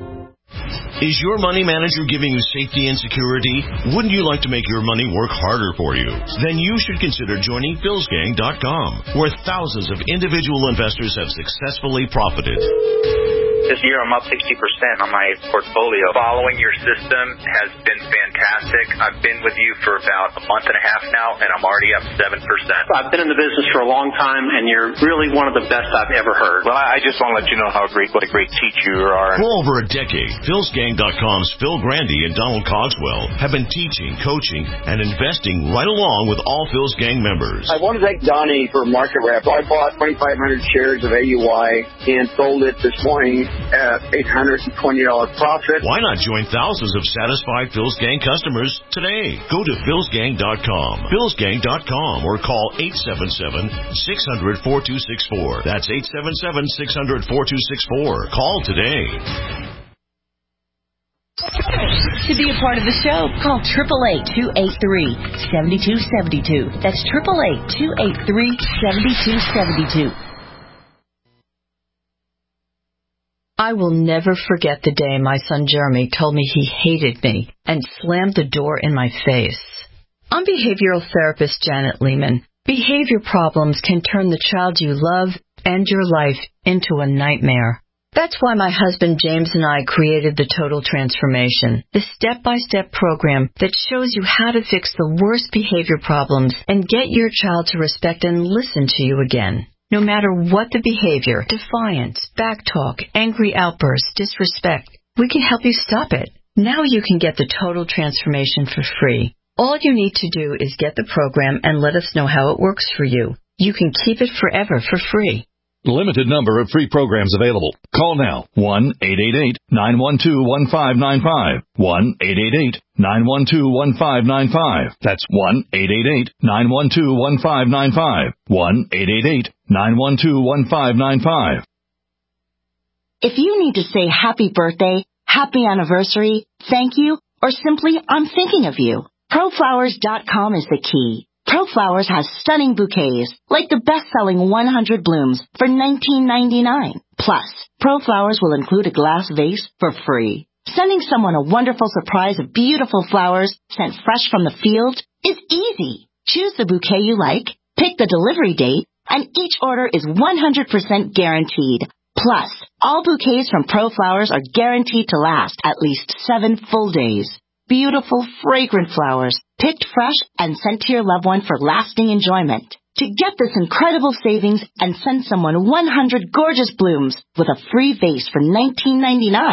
Is your money manager giving you safety and security? Wouldn't you like to make your money work harder for you? Then you should consider joining Phils Gang dot com, where thousands of individual investors have successfully profited. This year I'm up sixty percent on my portfolio. Following your system has been fantastic. I've been with you for about a month and a half now, and I'm already up seven percent. I've been in the business for a long time, and you're really one of the best I've ever heard. Well, I just want to let you know how great, what a great teacher you are. For over a decade, Phils Gang dot com's Phil Grandy and Donald Cogswell have been teaching, coaching, and investing right along with all Phil's Gang members. I want to thank Donnie for market rep. I bought twenty-five hundred shares of A U I and sold it this morning at eight hundred twenty dollars profit. Why not join thousands of satisfied Phil's Gang customers today? Go to Phils Gang dot com, Phils Gang dot com, or call eight seven seven, six hundred, four two six four. That's eight seven seven, six hundred, four two six four. Call today. To be a part of the show, call eight eight eight, two eight three, seven two seven two. That's eight eight eight, two eight three, seven two seven two. I will never forget the day my son Jeremy told me he hated me and slammed the door in my face. I'm behavioral therapist Janet Lehman. Behavior problems can turn the child you love and your life into a nightmare. That's why my husband James and I created the Total Transformation, the step-by-step program that shows you how to fix the worst behavior problems and get your child to respect and listen to you again. No matter what the behavior, defiance, backtalk, angry outbursts, disrespect, we can help you stop it. Now you can get the Total Transformation for free. All you need to do is get the program and let us know how it works for you. You can keep it forever for free. Limited number of free programs available. Call now. one eight eight eight, nine one two, one five nine five. one eight eight eight, nine one two, one five nine five. That's one eight eight eight, nine one two, one five nine five. one eight eight eight, nine one two, one five nine five. If you need to say happy birthday, happy anniversary, thank you, or simply I'm thinking of you, pro flowers dot com is the key. ProFlowers has stunning bouquets, like the best-selling one hundred blooms for nineteen ninety-nine. Plus, ProFlowers will include a glass vase for free. Sending someone a wonderful surprise of beautiful flowers sent fresh from the field is easy. Choose the bouquet you like, pick the delivery date, and each order is one hundred percent guaranteed. Plus, all bouquets from ProFlowers are guaranteed to last at least seven full days. Beautiful, fragrant flowers, picked fresh and sent to your loved one for lasting enjoyment. To get this incredible savings and send someone one hundred gorgeous blooms with a free vase for nineteen ninety-nine,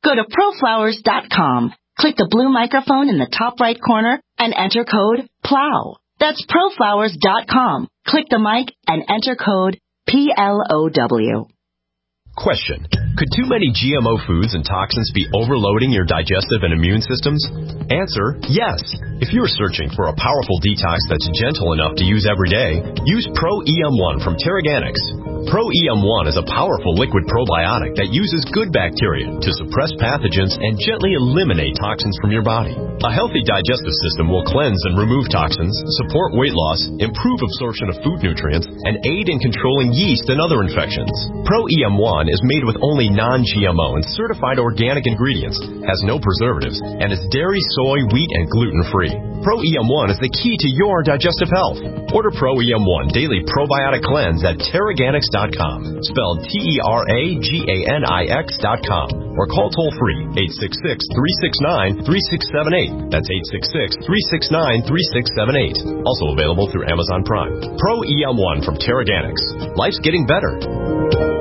Go to proflowers dot com. Click the blue microphone in the top right corner and enter code PLOW. That's proflowers dot com. Click the mic and enter code P L O W. Question. Could too many G M O foods and toxins be overloading your digestive and immune systems? Answer, yes. If you're searching for a powerful detox that's gentle enough to use every day, use Pro E M one from Terraganics. Pro E M one is a powerful liquid probiotic that uses good bacteria to suppress pathogens and gently eliminate toxins from your body. A healthy digestive system will cleanse and remove toxins, support weight loss, improve absorption of food nutrients, and aid in controlling yeast and other infections. Pro E M one is made with only non-G M O and certified organic ingredients, has no preservatives, and is dairy, soy, wheat, and gluten-free. Pro E M one is the key to your digestive health. Order Pro E M one Daily Probiotic Cleanse at Terraganics dot com, spelled T E R A G A N I X dot com, or call toll-free eight six six, three six nine, three six seven eight. That's eight six six, three six nine, three six seven eight. Also available through Amazon Prime. Pro E M one from Terraganics. Life's getting better.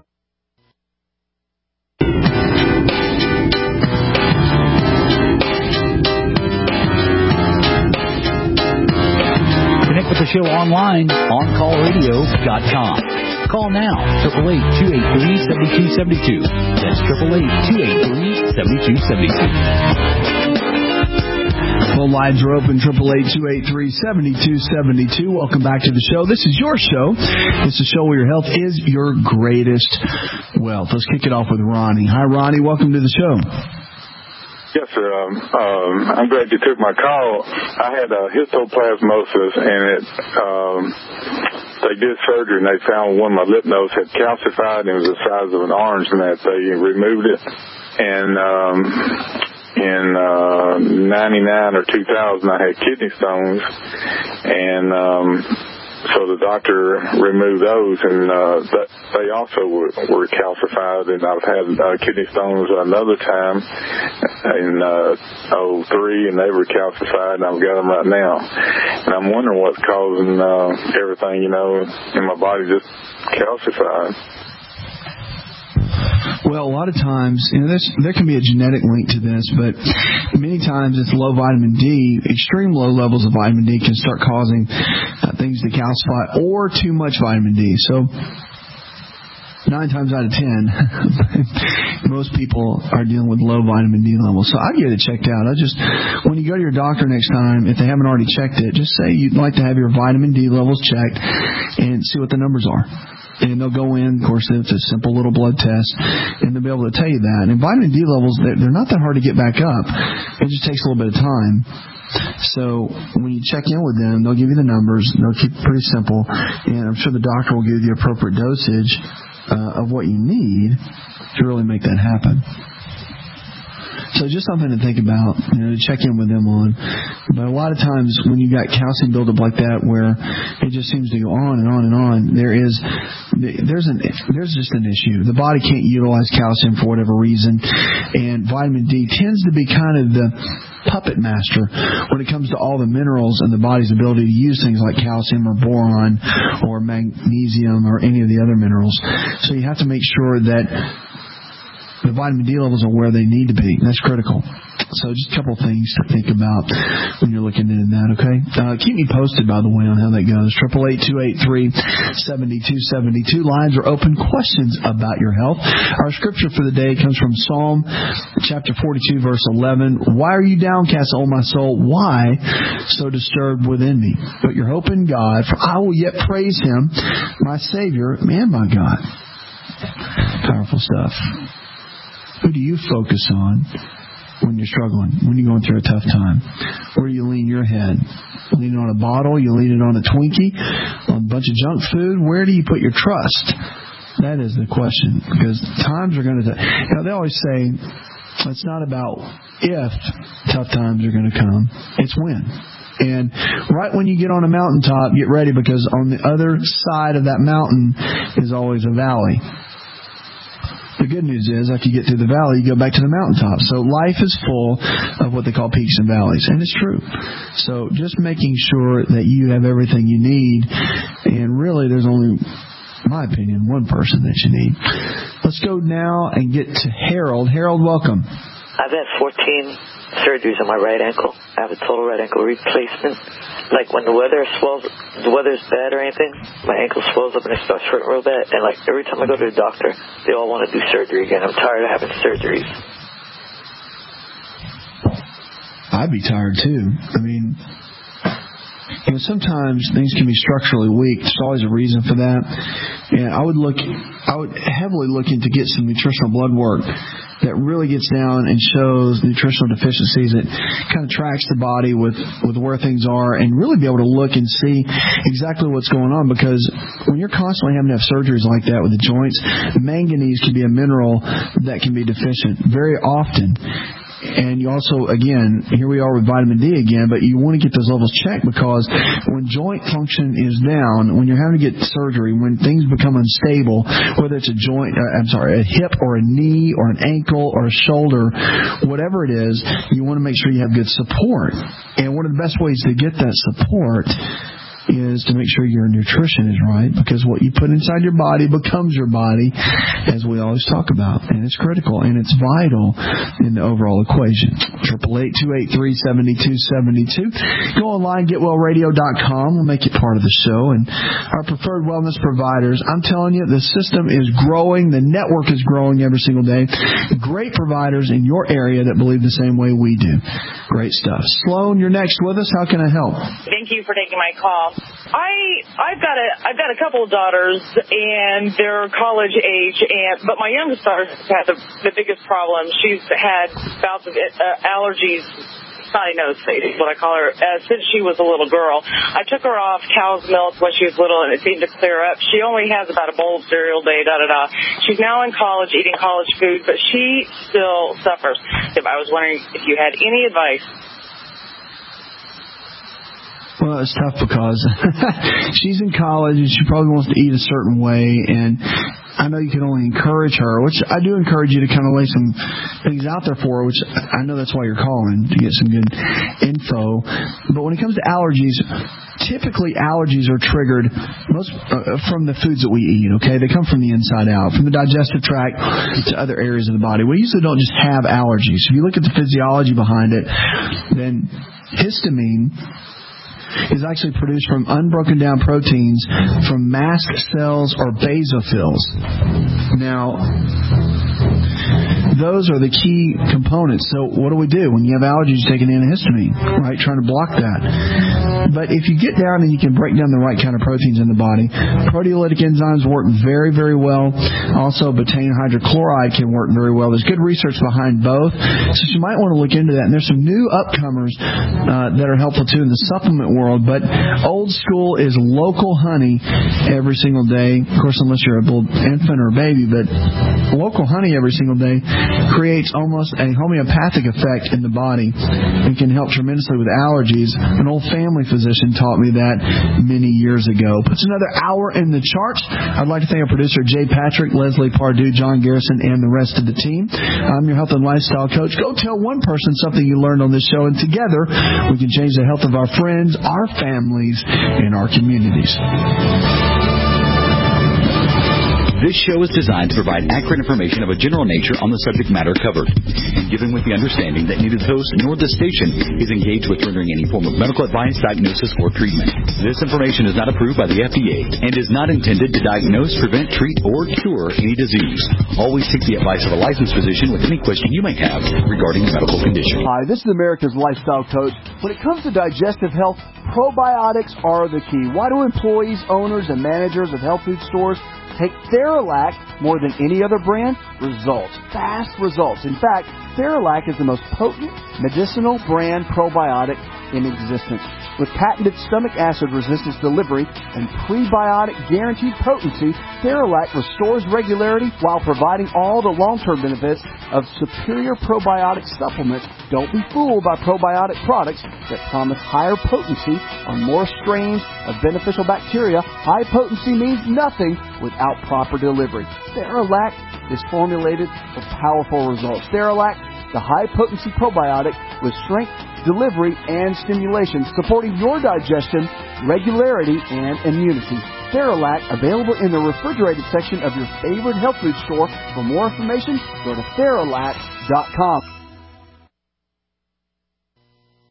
The show online, on call radio dot com. Call now, eight eight eight, two eight three, seven two seven two. That's eight eight eight, two eight three, seven two seven two. Phone lines are open, eight eight eight, two eight three, seven two seven two. Welcome back to the show. This is your show. It's a show where your health is your greatest wealth. Let's kick it off with Ronnie. Hi, Ronnie. Welcome to the show. Yes, sir. Um, um, I'm glad you took my call. I had uh, histoplasmosis, and it um, they did surgery, and they found one of my lymph nodes had calcified, and it was the size of an orange, and that they removed it. And um, in uh, ninety-nine or two thousand, I had kidney stones, and um, so the doctor removed those, and uh, that, they also were, were calcified. And I've had uh, kidney stones another time in uh, oh three, and they were calcified, and I've got them right now. And I'm wondering what's causing uh, everything, you know, in my body just calcified. Well, a lot of times, you know, this, there can be a genetic link to this, but many times it's low vitamin D. Extreme low levels of vitamin D can start causing uh, things to calcify, or too much vitamin D. So nine times out of ten, most people are dealing with low vitamin D levels. So I'd get it checked out. I just, when you go to your doctor next time, if they haven't already checked it, just say you'd like to have your vitamin D levels checked and see what the numbers are. And they'll go in, of course, it's a simple little blood test, and they'll be able to tell you that. And vitamin D levels, they're, they're not that hard to get back up. It just takes a little bit of time. So when you check in with them, they'll give you the numbers. They'll keep it pretty simple. And I'm sure the doctor will give you the appropriate dosage uh, of what you need to really make that happen. So just something to think about, you know, to check in with them on. But a lot of times when you got calcium buildup like that, where it just seems to go on and on and on, there is there's an there's just an issue. The body can't utilize calcium for whatever reason, and vitamin D tends to be kind of the puppet master when it comes to all the minerals and the body's ability to use things like calcium or boron or magnesium or any of the other minerals. So you have to make sure that the vitamin D levels are where they need to be. That's critical. So just a couple of things to think about when you're looking into that, okay? Uh, keep me posted, by the way, on how that goes. eight eight eight, two eight three, seven two seven two. Lines are open. Questions about your health. Our scripture for the day comes from Psalm chapter forty-two, verse eleven. Why are you downcast, O my soul? Why so disturbed within me? Put your hope in God, for I will yet praise Him, my Savior and my God. Powerful stuff. Who do you focus on when you're struggling, when you're going through a tough time? Where do you lean your head? Lean on a bottle? You lean it on a Twinkie? On a bunch of junk food? Where do you put your trust? That is the question. Because times are going to... You know, they always say, it's not about if tough times are going to come. It's when. And right when you get on a mountaintop, get ready, because on the other side of that mountain is always a valley. The good news is, after you get through the valley, you go back to the mountaintop. So life is full of what they call peaks and valleys, and it's true. So just making sure that you have everything you need, and really there's only in my opinion, one person that you need. Let's go now and get to Harold. Harold, welcome. I've had fourteen surgeries on my right ankle. I have a total right ankle replacement. Like when the weather swells, the weather's bad or anything, my ankle swells up and it starts hurting real bad. And like every time I go to the doctor, they all want to do surgery again. I'm tired of having surgeries. I'd be tired too. I mean, you know, sometimes things can be structurally weak. There's always a reason for that. And I would look, I would heavily look into get some nutritional blood work that really gets down and shows nutritional deficiencies. It kind of tracks the body with, with where things are and really be able to look and see exactly what's going on, because when you're constantly having to have surgeries like that with the joints, manganese can be a mineral that can be deficient very often. And you also, again, here we are with vitamin D again, but you want to get those levels checked, because when joint function is down, when you're having to get surgery, when things become unstable, whether it's a joint, uh, I'm sorry, a hip or a knee or an ankle or a shoulder, whatever it is, you want to make sure you have good support. And one of the best ways to get that support is to make sure your nutrition is right, because what you put inside your body becomes your body, as we always talk about, and it's critical and it's vital in the overall equation. Triple eight two eight three seven two seven two. Go online, get well radio dot com. We'll make it part of the show. And our preferred wellness providers, I'm telling you, the system is growing. The network is growing every single day. Great providers in your area that believe the same way we do. Great stuff. Sloan, you're next with us. How can I help? Thank you for taking my call. I I've got a I've got a couple of daughters, and they're college age, and but my youngest daughter has had the, the biggest problem. She's had bouts of uh, allergies, snotty nose face is what I call her, uh, since she was a little girl. I took her off cow's milk when she was little, and it seemed to clear up. She only has about a bowl of cereal a day, da da da. She's now in college, eating college food, but she still suffers. I was wondering if you had any advice. Well, it's tough because she's in college and she probably wants to eat a certain way, and I know you can only encourage her, which I do encourage you to kind of lay some things out there for her, which I know that's why you're calling, to get some good info. But when it comes to allergies, typically allergies are triggered most uh, from the foods that we eat, okay? They come from the inside out, from the digestive tract to other areas of the body. We usually don't just have allergies. If you look at the physiology behind it, then histamine is actually produced from unbroken down proteins from mast cells or basophils. Now, those are the key components. So what do we do? When you have allergies, you take an antihistamine, right, trying to block that. But if you get down and you can break down the right kind of proteins in the body, proteolytic enzymes work very, very well. Also, betaine hydrochloride can work very well. There's good research behind both, so you might want to look into that. And there's some new upcomers uh, that are helpful, too, in the supplement world. But old school is local honey every single day. Of course, unless you're a little infant or a baby, but local honey every single day creates almost a homeopathic effect in the body and can help tremendously with allergies. An old family physician taught me that many years ago. Puts another hour in the charts. I'd like to thank our producer, Jay Patrick, Leslie Pardue, John Garrison, and the rest of the team. I'm your health and lifestyle coach. Go tell one person something you learned on this show, and together we can change the health of our friends, our families, and our communities. This show is designed to provide accurate information of a general nature on the subject matter covered, and given with the understanding that neither the host nor the station is engaged with rendering any form of medical advice, diagnosis, or treatment. This information is not approved by the F D A and is not intended to diagnose, prevent, treat, or cure any disease. Always seek the advice of a licensed physician with any question you may have regarding a medical condition. Hi, this is America's Lifestyle Coach. When it comes to digestive health, probiotics are the key. Why do employees, owners, and managers of health food stores take Theralac more than any other brand? Results. Fast results. In fact, Theralac is the most potent medicinal brand probiotic in existence. With patented stomach acid resistance delivery and prebiotic guaranteed potency, Theralac restores regularity while providing all the long-term benefits of superior probiotic supplements. Don't be fooled by probiotic products that promise higher potency on more strains of beneficial bacteria. High potency means nothing without proper delivery. Theralac is formulated for powerful results. Theralac, the high-potency probiotic with strength, delivery, and stimulation, supporting your digestion, regularity, and immunity. Theralac, available in the refrigerated section of your favorite health food store. For more information, go to Theralac dot com.